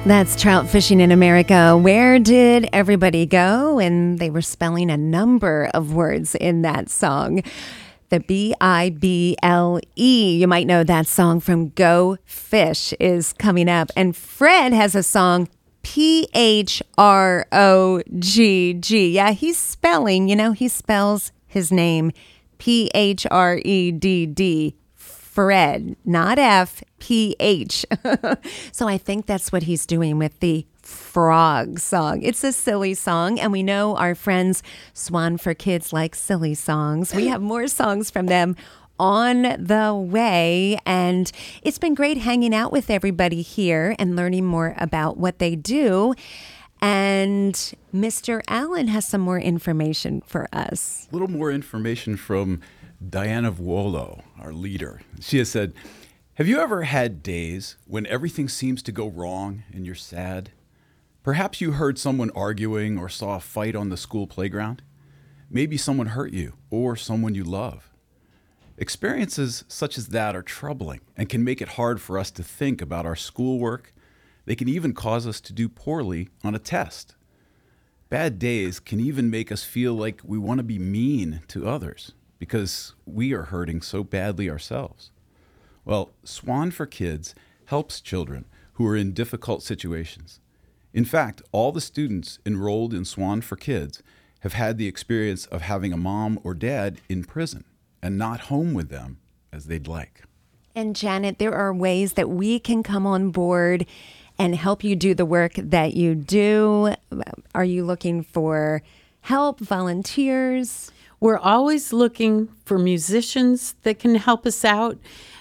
That's Trout Fishing in America. Where did everybody go? And they were spelling a number of words in that song. The Bible. You might know that song from Go Fish is coming up. And Fred has a song, P-H-R-O-G-G. Yeah, he's spelling, he spells his name P-H-R-E-D-D. Fred, not F-P-H. So I think that's what he's doing with the Frog song. It's a silly song, and we know our friends Swan for Kids like silly songs. We have more songs from them on the way, and it's been great hanging out with everybody here and learning more about what they do. And Mr. Allen has some more information for us. A little more information from Diana Vuolo, our leader. She has said, have you ever had days when everything seems to go wrong and you're sad? Perhaps you heard someone arguing or saw a fight on the school playground. Maybe someone hurt you or someone you love. Experiences such as that are troubling and can make it hard for us to think about our schoolwork. They can even cause us to do poorly on a test. Bad days can even make us feel like we want to be mean to others because we are hurting so badly ourselves. Well, Swan for Kids helps children who are in difficult situations. In fact, all the students enrolled in Swan for Kids have had the experience of having a mom or dad in prison and not home with them as they'd like. And Janet, there are ways that we can come on board and help you do the work that you do. Are you looking for help, volunteers? We're always looking for musicians that can help us out,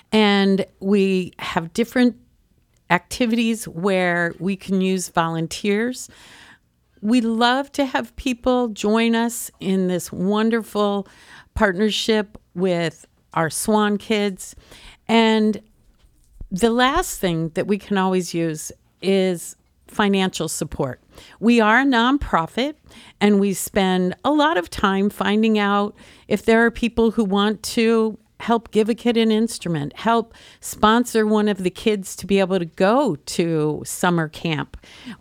and we have different activities where we can use volunteers. We love to have people join us in this wonderful partnership with our Swan Kids. And the last thing that we can always use is financial support. We are a nonprofit, and we spend a lot of time finding out if there are people who want to help give a kid an instrument, help sponsor one of the kids to be able to go to summer camp,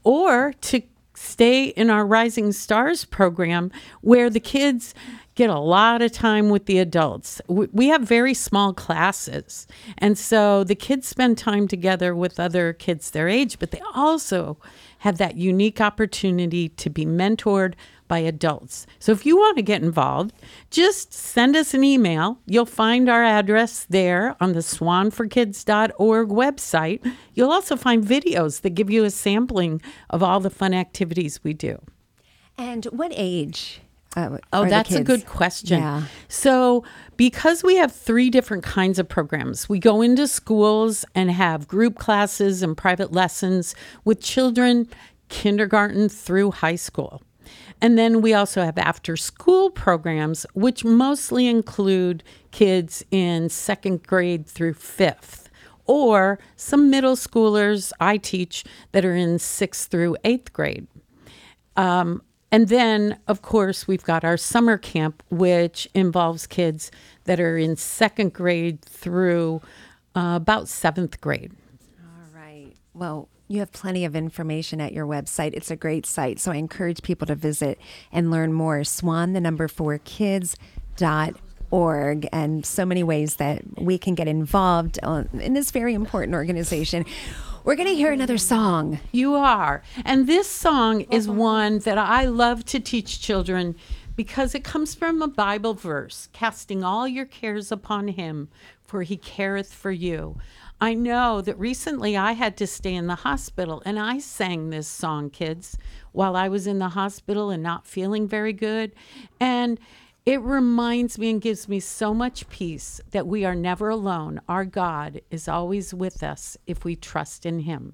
or to stay in our Rising Stars program where the kids get a lot of time with the adults. We have very small classes, and so the kids spend time together with other kids their age, but they also have that unique opportunity to be mentored by adults. So if you want to get involved, just send us an email. You'll find our address there on the swanforkids.org website. You'll also find videos that give you a sampling of all the fun activities we do. And what age? That's a good question. Yeah. So because we have 3 different kinds of programs, we go into schools and have group classes and private lessons with children kindergarten through high school. And then we also have after-school programs, which mostly include kids in 2nd grade through 5th, or some middle schoolers I teach that are in 6th through 8th grade. And then, of course, we've got our summer camp, which involves kids that are in 2nd grade through about 7th grade. All right. Well, you have plenty of information at your website. It's a great site, so I encourage people to visit and learn more. Swan4kids.org, and so many ways that we can get involved in this very important organization. We're going to hear another song. You are. And this song is one that I love to teach children because it comes from a Bible verse, casting all your cares upon him, for he careth for you. I know that recently I had to stay in the hospital, and I sang this song, kids, while I was in the hospital and not feeling very good. And it reminds me and gives me so much peace that we are never alone. Our God is always with us if we trust in him.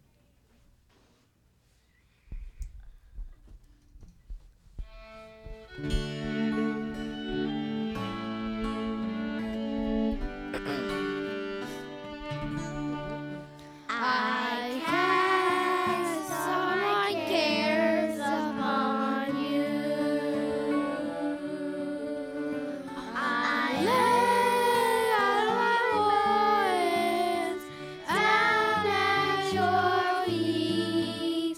I cast all my cares upon you. I lay all my worries down at your feet.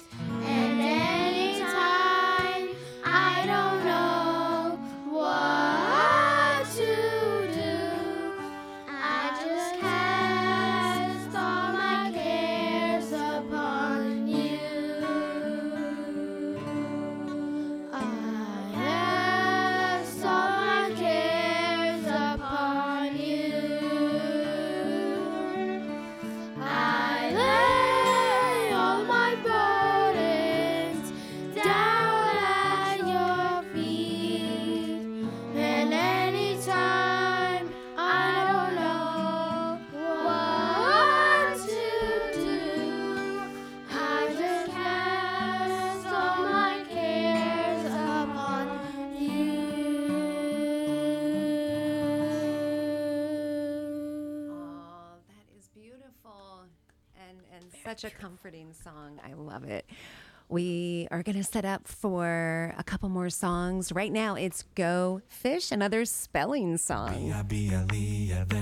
beautiful and such a comforting song. I love it. We are going to set up for a couple more songs. Right now, it's Go Fish, another spelling song. B-I-B-L-E,